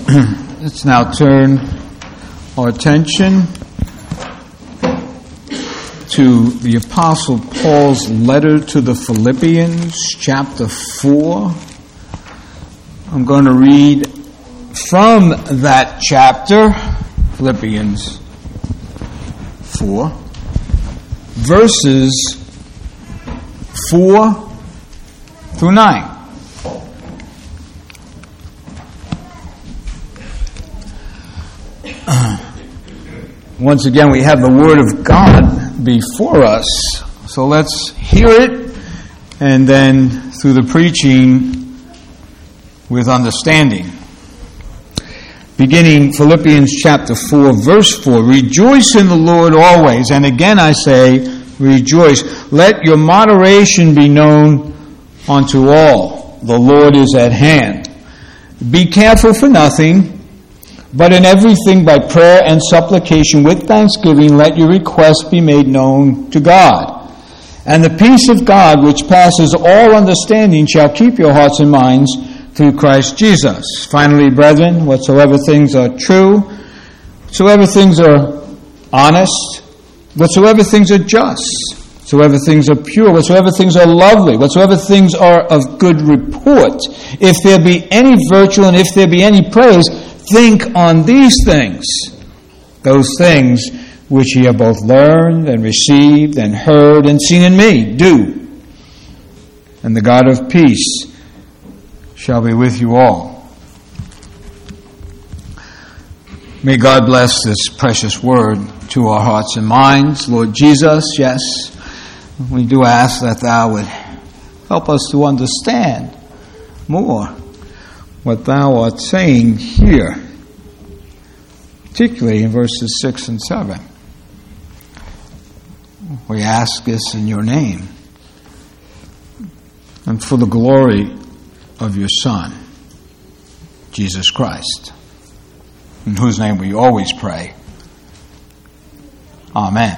Let's now turn our attention to the Apostle Paul's letter to the Philippians, chapter 4. I'm going to read from that chapter, Philippians 4, verses 4 through 9. Once again, we have the Word of God before us, so let's hear it, and then through the preaching with understanding. Beginning Philippians chapter 4, verse 4, "Rejoice in the Lord always, and again I say, rejoice. Let your moderation be known unto all. The Lord is at hand. Be careful for nothing, but in everything by prayer and supplication with thanksgiving let your requests be made known to God. And the peace of God, which passes all understanding, shall keep your hearts and minds through Christ Jesus. Finally, brethren, whatsoever things are true, whatsoever things are honest, whatsoever things are just, whatsoever things are pure, whatsoever things are lovely, whatsoever things are of good report, if there be any virtue and if there be any praise, think on these things, those things which ye have both learned and received and heard and seen in me, do. And the God of peace shall be with you all." May God bless this precious word to our hearts and minds. Lord Jesus, yes, we do ask that Thou would help us to understand more what Thou art saying here, particularly in verses 6 and 7. We ask this in Your name and for the glory of Your Son, Jesus Christ, in whose name we always pray. Amen.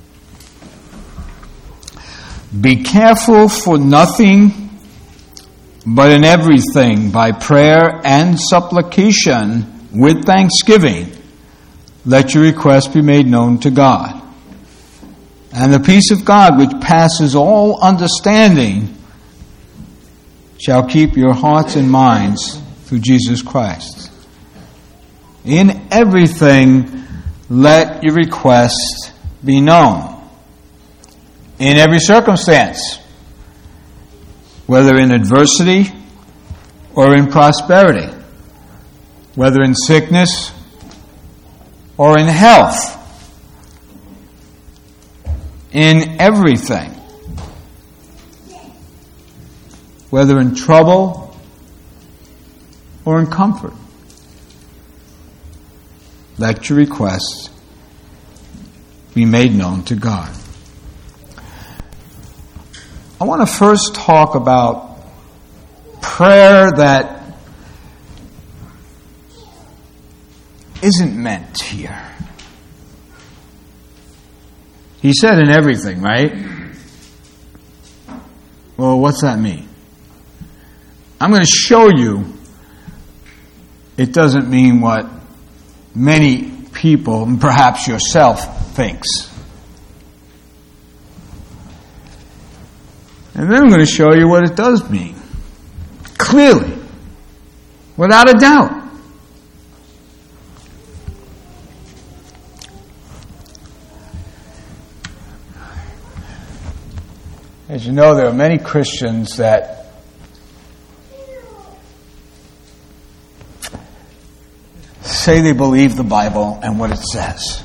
"Be careful for nothing, but in everything, by prayer and supplication, with thanksgiving, let your requests be made known to God. And the peace of God, which passes all understanding, shall keep your hearts and minds through Jesus Christ. In everything, let your requests be known." In every circumstance, whether in adversity or in prosperity, whether in sickness or in health, in everything, whether in trouble or in comfort, let your requests be made known to God. I want to first talk about prayer that isn't meant here. He said in everything, right? Well, what's that mean? I'm going to show you it doesn't mean what many people, and perhaps yourself, thinks. And then I'm going to show you what it does mean. Clearly. Without a doubt. As you know, there are many Christians that say they believe the Bible and what it says,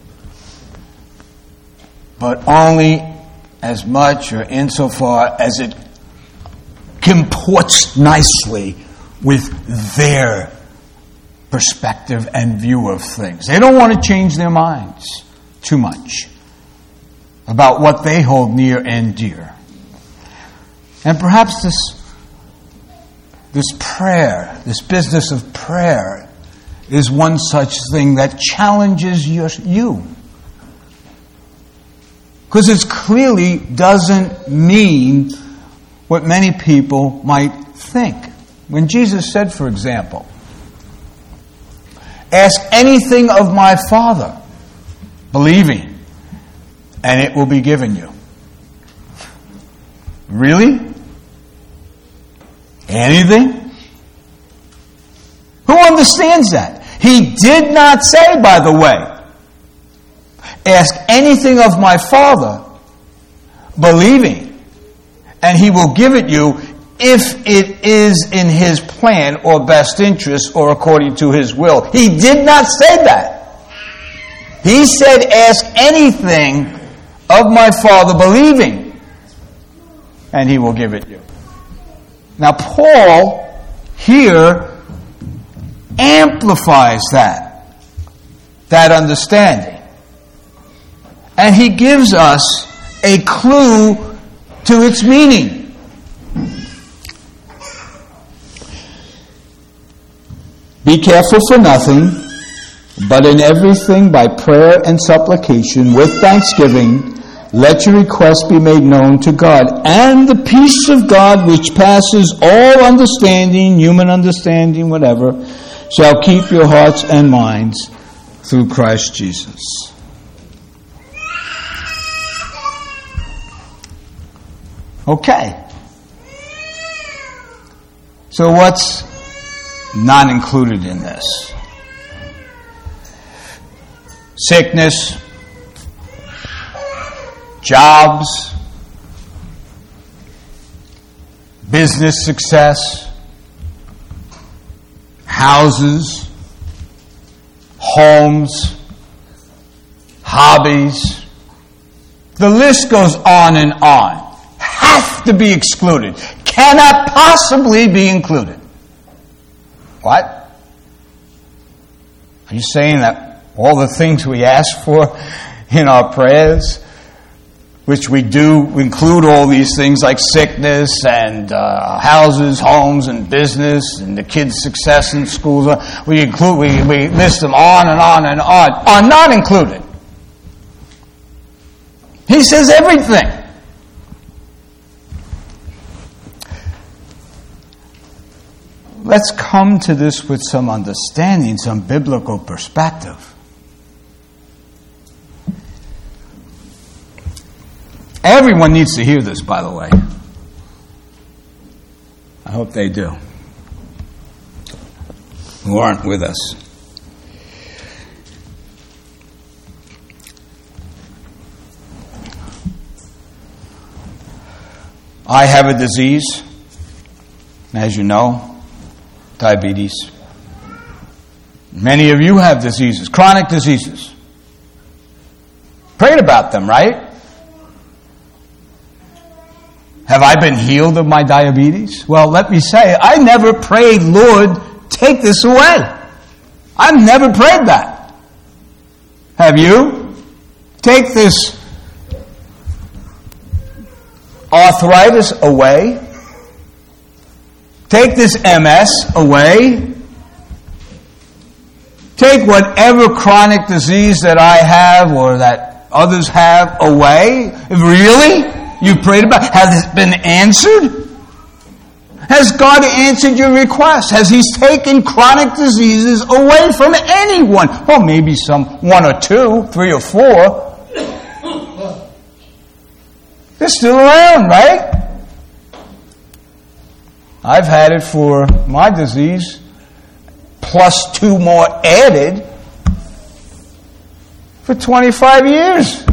but only as much or insofar as it comports nicely with their perspective and view of things. They don't want to change their minds too much about what they hold near and dear. And perhaps this prayer, this business of prayer, is one such thing that challenges you. Because it clearly doesn't mean what many people might think. When Jesus said, for example, Ask anything of my Father, believing, and it will be given you. Really? Anything? Who understands that? He did not say, by the way, ask anything of my Father, believing, and he will give it you if it is in his plan or best interest or according to his will. He did not say that. He said, ask anything of my Father, believing, and he will give it you. Now, Paul here amplifies that understanding. And he gives us a clue to its meaning. Be careful for nothing, but in everything by prayer and supplication with thanksgiving, let your requests be made known to God. And the peace of God, which passes all understanding, human understanding, whatever, shall keep your hearts and minds through Christ Jesus. Okay. So what's not included in this? Sickness, jobs, business success, houses, homes, hobbies. The list goes on and on. Have to be excluded. Cannot possibly be included. What? Are you saying that all the things we ask for in our prayers, which we do include all these things like sickness and houses, homes, and business, and the kids' success in schools, we list them on and on and on, are not included. He says everything. Let's come to this with some understanding, some biblical perspective. Everyone needs to hear this, by the way. I hope they do, who aren't with us. I have a disease, as you know, diabetes. Many of you have diseases, chronic diseases. Prayed about them, right? Have I been healed of my diabetes? Well, let me say, I never prayed, Lord, take this away. I've never prayed that. Have you? Take this arthritis away. Take this MS away. Take whatever chronic disease that I have or that others have away. Really? You prayed about it? Has it been answered? Has God answered your request? Has He taken chronic diseases away from anyone? Well, maybe one or two, 3 or 4. They're still around, right? I've had it for my disease, plus 2 more added, for 25 years.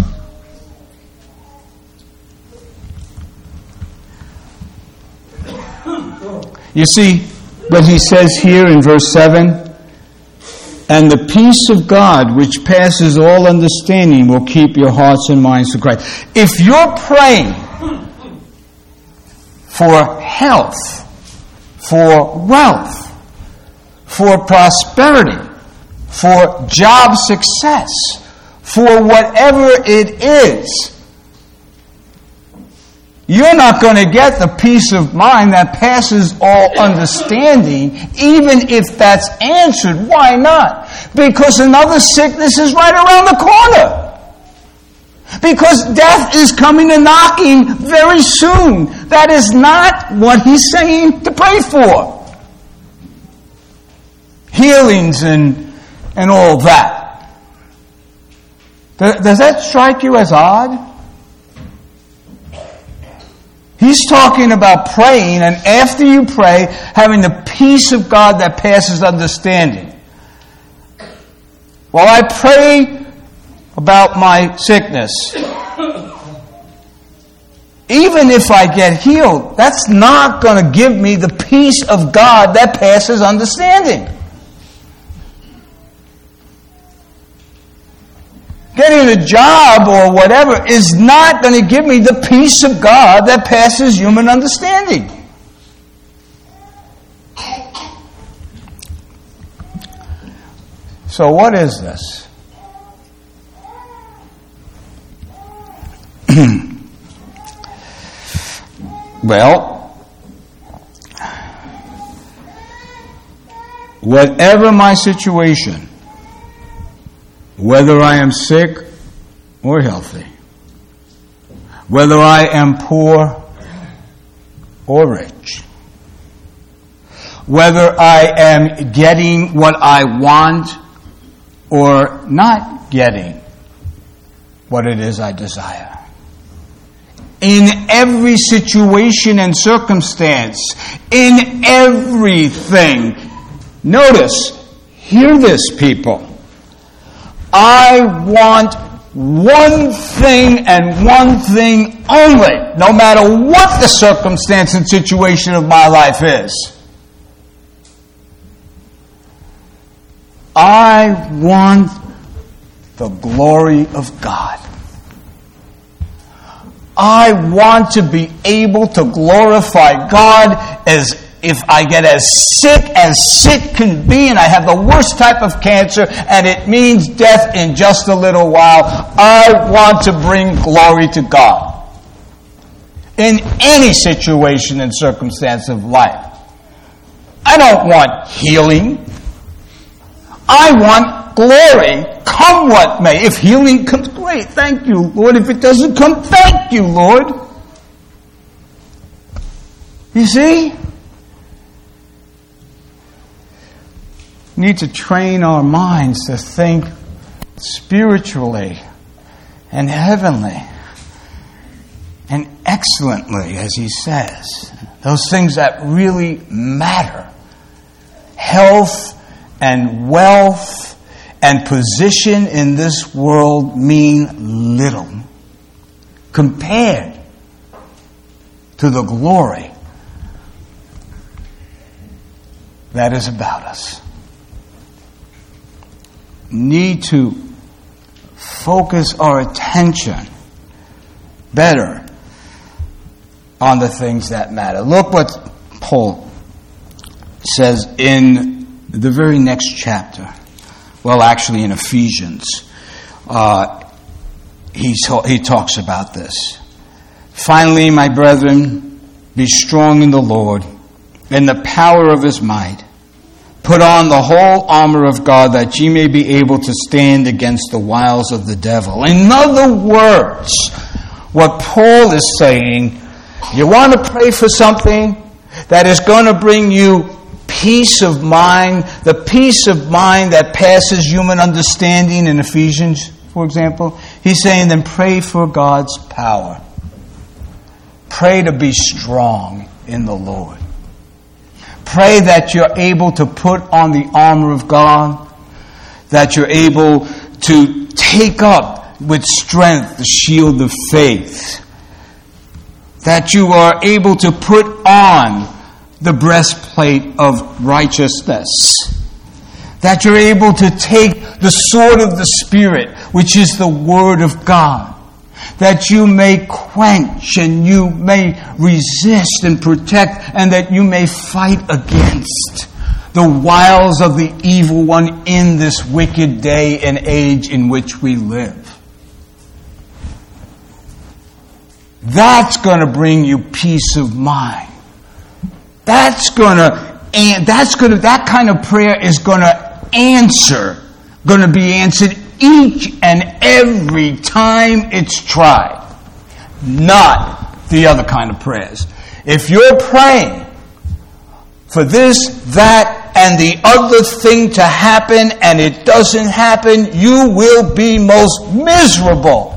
You see what he says here in verse 7? And the peace of God, which passes all understanding, will keep your hearts and minds through Christ. If you're praying for health, for wealth, for prosperity, for job success, for whatever it is, you're not going to get the peace of mind that passes all understanding, even if that's answered. Why not? Because another sickness is right around the corner. Because death is coming and knocking very soon. That is not what he's saying to pray for. Healings and and all that. Does that strike you as odd? He's talking about praying, and after you pray, having the peace of God that passes understanding. While I pray about my sickness, even if I get healed, that's not going to give me the peace of God that passes understanding. Getting a job or whatever is not going to give me the peace of God that passes human understanding. So what is this? Well, whatever my situation, whether I am sick or healthy, whether I am poor or rich, whether I am getting what I want or not getting what it is I desire. In every situation and circumstance, in everything, notice, hear this, people. I want one thing and one thing only, no matter what the circumstance and situation of my life is. I want the glory of God. I want to be able to glorify God as if I get as sick can be, and I have the worst type of cancer, and it means death in just a little while. I want to bring glory to God in any situation and circumstance of life. I don't want healing. I want glory, come what may. If healing comes, great, thank you, Lord. If it doesn't come, thank you, Lord. You see? We need to train our minds to think spiritually and heavenly and excellently, as he says. Those things that really matter. Health and wealth and position in this world mean little compared to the glory that is about us. Need to focus our attention better on the things that matter. Look what Paul says in the very next chapter. Well, actually in Ephesians, he talks about this. Finally, my brethren, be strong in the Lord, in the power of his might. Put on the whole armor of God, that ye may be able to stand against the wiles of the devil. In other words, what Paul is saying, you want to pray for something that is going to bring you peace of mind, the peace of mind that passes human understanding in Ephesians, for example. He's saying, then pray for God's power. Pray to be strong in the Lord. Pray that you're able to put on the armor of God, that you're able to take up with strength the shield of faith, that you are able to put on the breastplate of righteousness, that you're able to take the sword of the Spirit, which is the Word of God, that you may quench and you may resist and protect, and that you may fight against the wiles of the evil one in this wicked day and age in which we live. That's going to bring you peace of mind. That kind of prayer is going to be answered each and every time it's tried. Not the other kind of prayers. If you're praying for this, that, that and the other thing to happen, and it doesn't happen, you will be most miserable.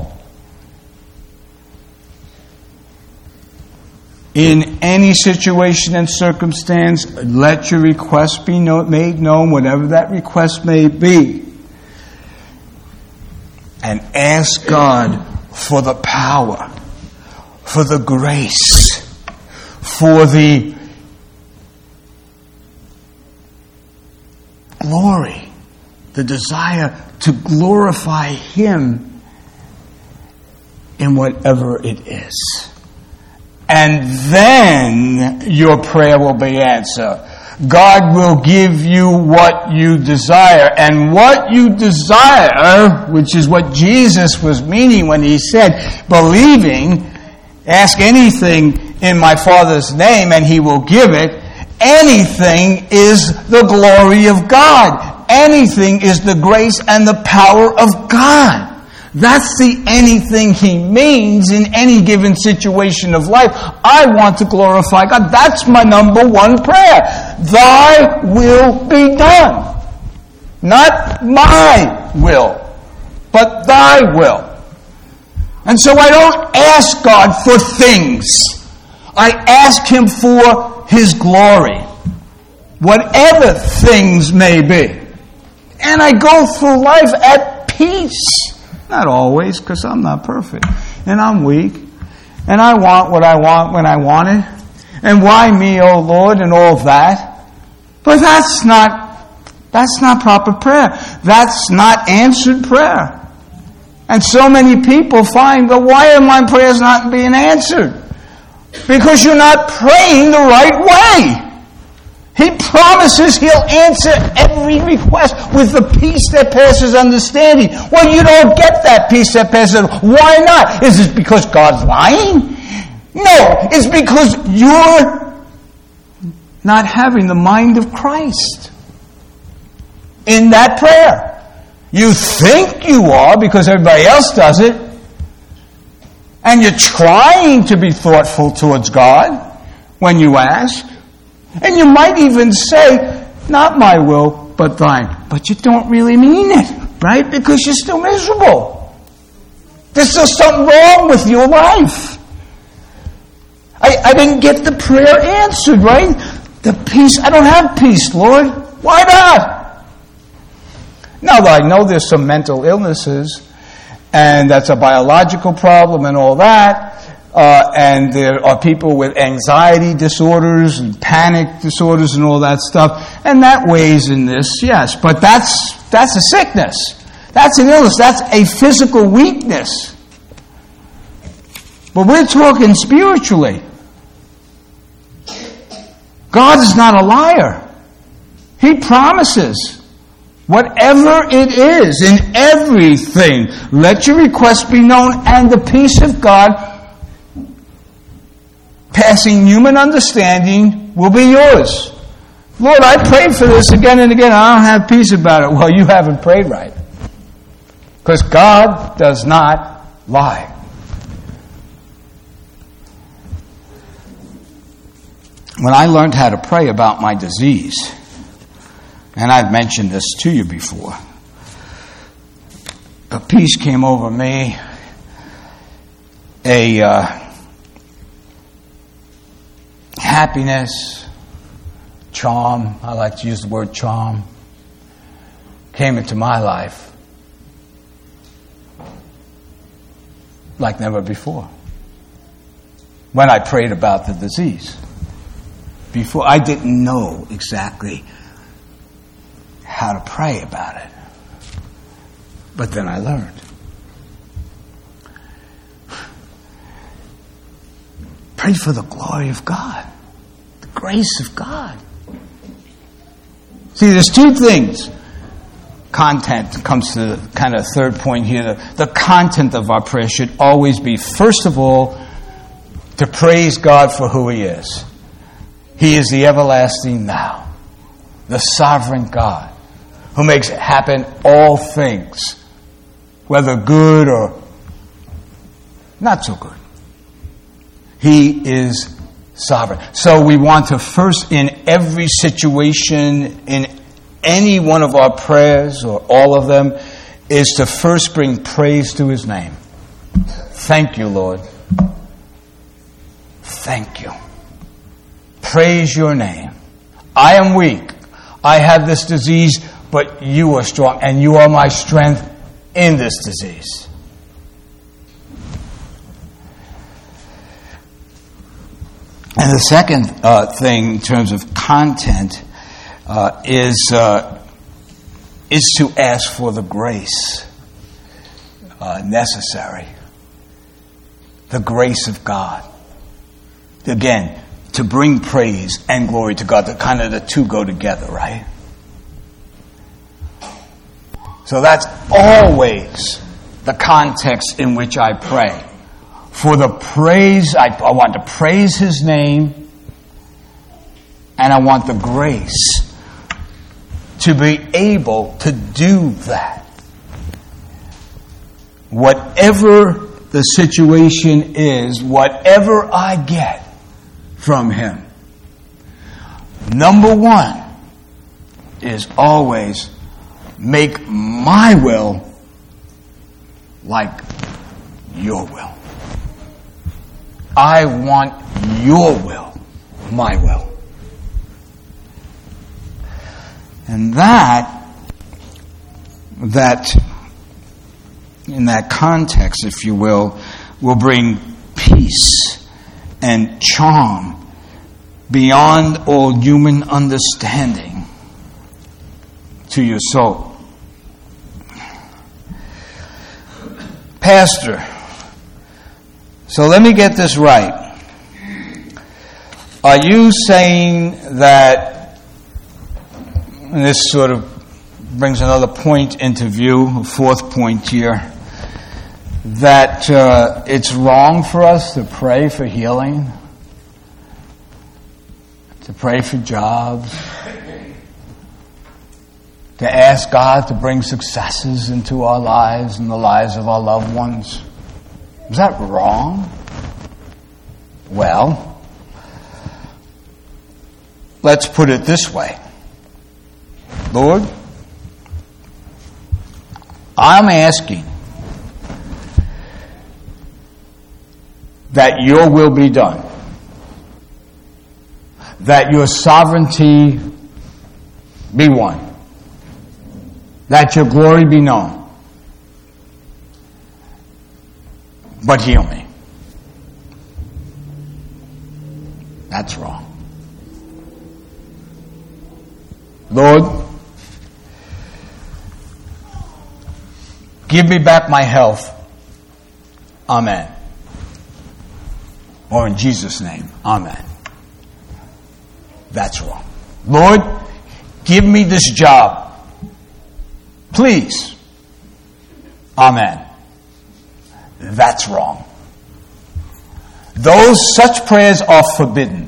In any situation and circumstance, let your request be made known, whatever that request may be. And ask God for the power, for the grace, for the glory, the desire to glorify Him in whatever it is. And then your prayer will be answered. God will give you what you desire. And what you desire, which is what Jesus was meaning when He said, believing, ask anything in my Father's name and He will give it. Anything is the glory of God. Anything is the grace and the power of God. That's the anything He means in any given situation of life. I want to glorify God. That's my number one prayer. Thy will be done. Not my will, but Thy will. And so I don't ask God for things. I ask Him for His glory. Whatever things may be. And I go through life at peace. Not always, because I'm not perfect. And I'm weak. And I want what I want when I want it. And why me, O Lord, and all that. But that's not proper prayer. That's not answered prayer. And so many people find, but why are my prayers not being answered? Because you're not praying the right way. He promises He'll answer every request with the peace that passes understanding. Well, you don't get that peace that passes. Why not? Is it because God's lying? No, it's because you're not having the mind of Christ in that prayer. You think you are because everybody else does it. And you're trying to be thoughtful towards God when you ask. And you might even say, not my will, but Thine. But you don't really mean it, right? Because you're still miserable. There's still something wrong with your life. I didn't get the prayer answered, right? The peace, I don't have peace, Lord. Why not? Now, I know there's some mental illnesses, and that's a biological problem and all that. And there are people with anxiety disorders and panic disorders and all that stuff. And that weighs in this, yes. But that's a sickness. That's an illness. That's a physical weakness. But we're talking spiritually. God is not a liar. He promises whatever it is in everything. Let your request be known, and the peace of God, passing human understanding, will be yours. Lord, I prayed for this again and again. I don't have peace about it. Well, you haven't prayed right. Because God does not lie. When I learned how to pray about my disease, and I've mentioned this to you before, a peace came over me, happiness, charm, I like to use the word charm, came into my life like never before. When I prayed about the disease. Before, I didn't know exactly how to pray about it. But then I learned. Pray for the glory of God. The grace of God. See, there's two things. Content comes to the kind of third point here. The content of our prayer should always be, first of all, to praise God for who He is. He is the everlasting now, the sovereign God, who makes happen all things, whether good or not so good. He is sovereign. So we want to first, in in every situation, in any one of our prayers or all of them, is to first bring praise to His name. Thank you, Lord. Thank you. Praise your name. I am weak. I have this disease, but you are strong, and you are my strength in this disease. And the second thing in terms of content is to ask for the grace necessary. The grace of God. Again, to bring praise and glory to God. The two go together, right? So that's always the context in which I pray. For the praise, I want to praise His name, and I want the grace to be able to do that. Whatever the situation is, whatever I get from Him, number one is always make my will like your will. I want your will, my will. And that in that context, if you will bring peace and charm beyond all human understanding to your soul. Pastor, so let me get this right. Are you saying that, and this sort of brings another point into view, a fourth point here, that it's wrong for us to pray for healing, to pray for jobs, to ask God to bring successes into our lives and the lives of our loved ones? Is that wrong? Well, let's put it this way. Lord, I'm asking that your will be done, that your sovereignty be won, that your glory be known. But heal me. That's wrong. Lord, give me back my health. Amen. Or in Jesus' name, amen. That's wrong. Lord, give me this job. Please. Amen. That's wrong. Such prayers are forbidden.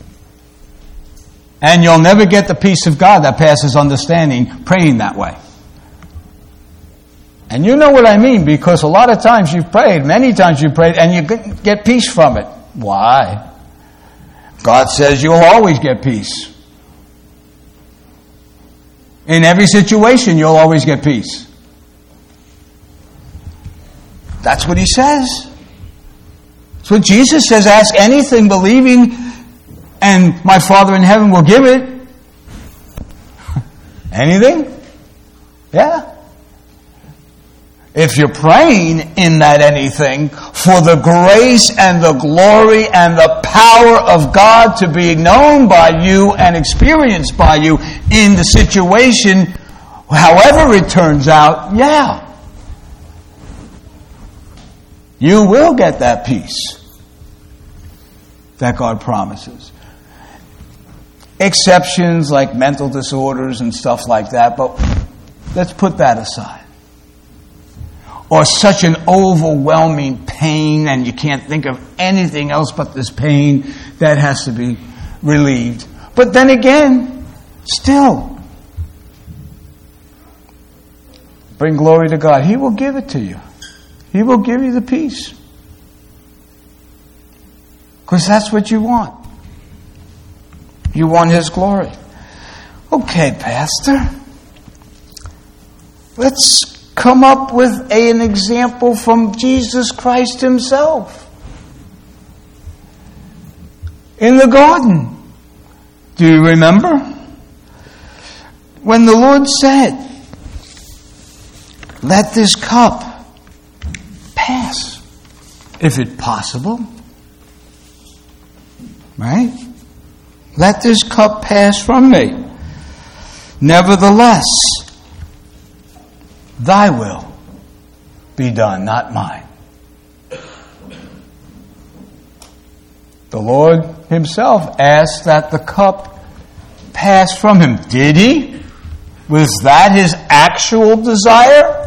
And you'll never get the peace of God that passes understanding praying that way. And you know what I mean, because a lot of times you've prayed, many times you've prayed, and you get peace from it. Why? God says you'll always get peace. In every situation, you'll always get peace. That's what He says. That's what Jesus says. Ask anything believing, and my Father in heaven will give it. Anything? Yeah. If you're praying in that anything for the grace and the glory and the power of God to be known by you and experienced by you in the situation, however it turns out, yeah. You will get that peace that God promises. Exceptions like mental disorders and stuff like that, but let's put that aside. Or such an overwhelming pain and you can't think of anything else but this pain that has to be relieved. But then again, still, bring glory to God. He will give it to you. He will give you the peace. Because that's what you want. You want His glory. Okay, Pastor. Let's come up with an example from Jesus Christ Himself. In the garden. Do you remember? When the Lord said, let this cup pass, if it's possible. Right? Let this cup pass from me. Nevertheless, thy will be done, not mine. The Lord Himself asked that the cup pass from Him. Did He? Was that His actual desire?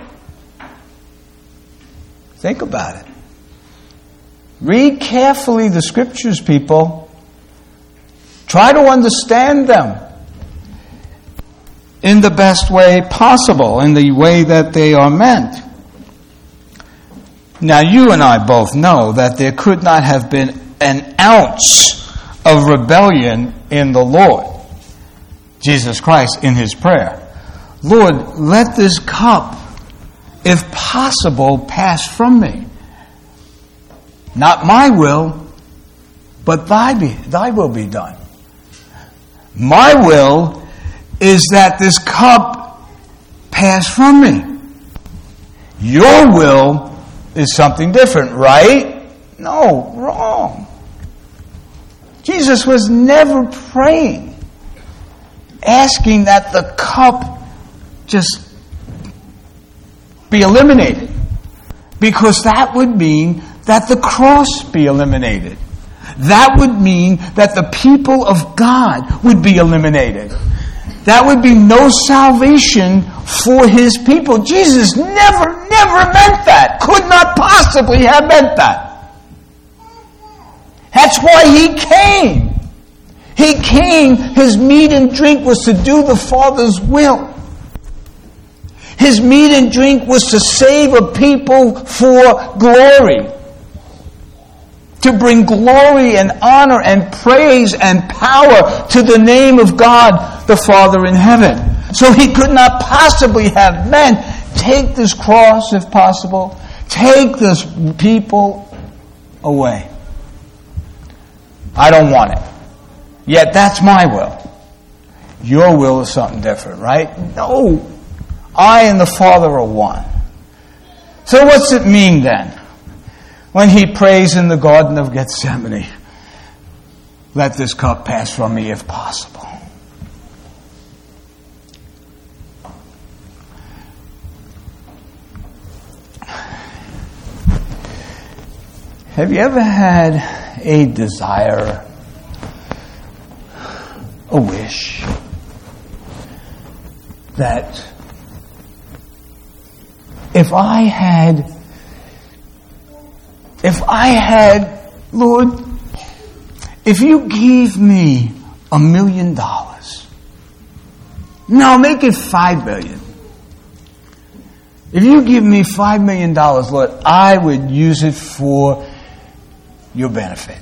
Think about it. Read carefully the Scriptures, people. Try to understand them in the best way possible, in the way that they are meant. Now, you and I both know that there could not have been an ounce of rebellion in the Lord Jesus Christ in His prayer. Lord, let this cup, if possible, pass from me. Not my will, but thy will be done. My will is that this cup pass from me. Your will is something different, right? No, wrong. Jesus was never praying, asking that the cup just be eliminated, because that would mean that the cross be eliminated. That would mean that the people of God would be eliminated. That would be no salvation for His people. Jesus never meant that. Could not possibly have meant that. That's why He came. He came, His meat and drink was to do the Father's will. His meat and drink was to save a people for glory. To bring glory and honor and praise and power to the name of God, the Father in heaven. So He could not possibly have meant, take this cross if possible, take this people away. I don't want it. Yet that's my will. Your will is something different, right? No. I and the Father are one. So what's it mean then? When He prays in the Garden of Gethsemane, let this cup pass from me if possible. Have you ever had a desire, a wish, that if I had, Lord, if you gave me $1 million, no, make it $5 million. If you give me $5 million, Lord, I would use it for your benefit.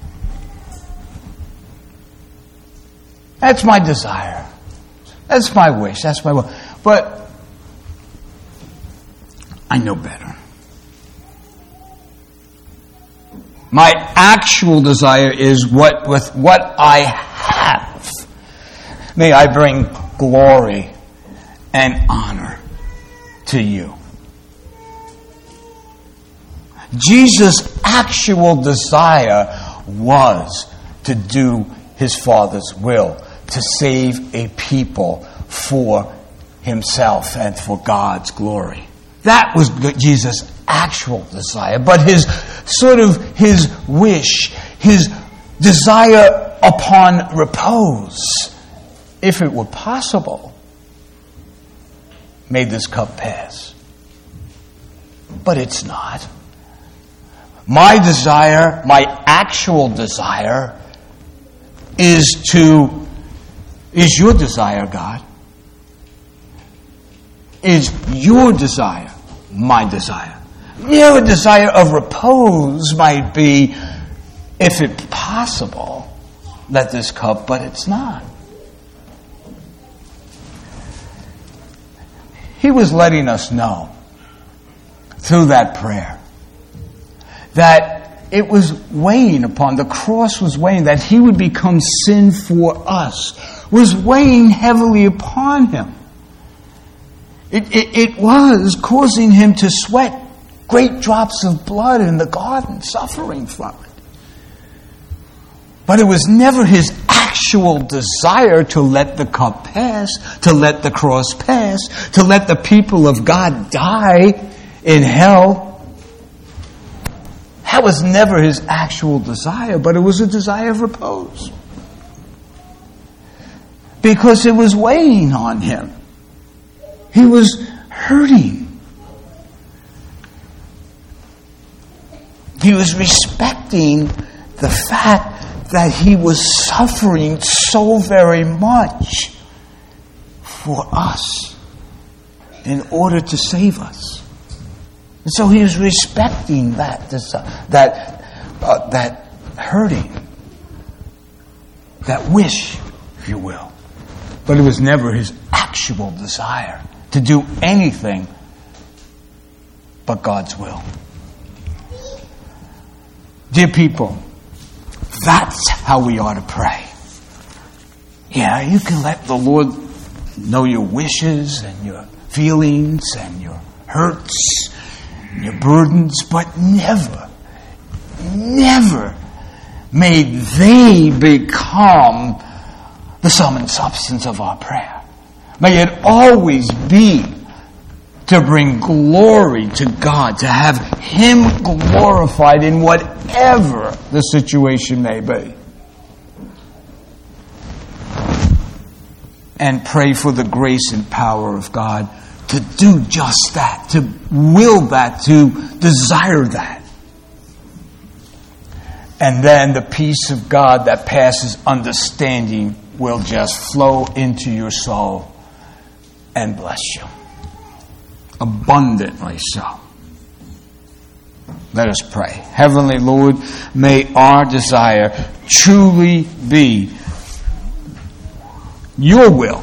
That's my desire. That's my wish. That's my will. But I know better. My actual desire is with what I have, may I bring glory and honor to you. Jesus' actual desire was to do His Father's will, to save a people for Himself and for God's glory. That was Jesus' actual desire. But his wish, His desire upon repose, if it were possible, made this cup pass. But it's not. My desire, my actual desire, is your desire, God. Is your desire my desire? Your desire of repose might be, if it's possible, let this cup, but it's not. He was letting us know through that prayer that it was weighing upon, the cross was weighing, that he would become sin for us, was weighing heavily upon him. It was causing him to sweat great drops of blood in the garden, suffering from it. But it was never his actual desire to let the cup pass, to let the cross pass, to let the people of God die in hell. That was never his actual desire, but it was a desire of repose. Because it was weighing on him. He was hurting. He was respecting the fact that he was suffering so very much for us in order to save us. And so he was respecting that hurting, that wish, if you will. But it was never his actual desire to do anything but God's will. Dear people, that's how we ought to pray. Yeah, you can let the Lord know your wishes and your feelings and your hurts and your burdens, but never may they become the sum and substance of our prayer. May it always be to bring glory to God, to have him glorified in whatever the situation may be. And pray for the grace and power of God to do just that, to will that, to desire that. And then the peace of God that passes understanding will just flow into your soul and bless you. Abundantly so. Let us pray. Heavenly Lord, may our desire truly be your will.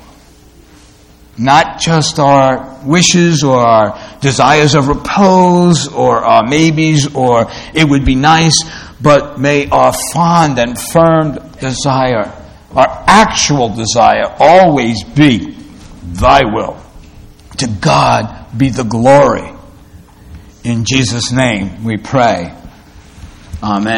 Not just our wishes or our desires of repose or our maybes or it would be nice, but may our fond and firm desire, our actual desire, always be thy will. To God be the glory. In Jesus' name we pray. Amen.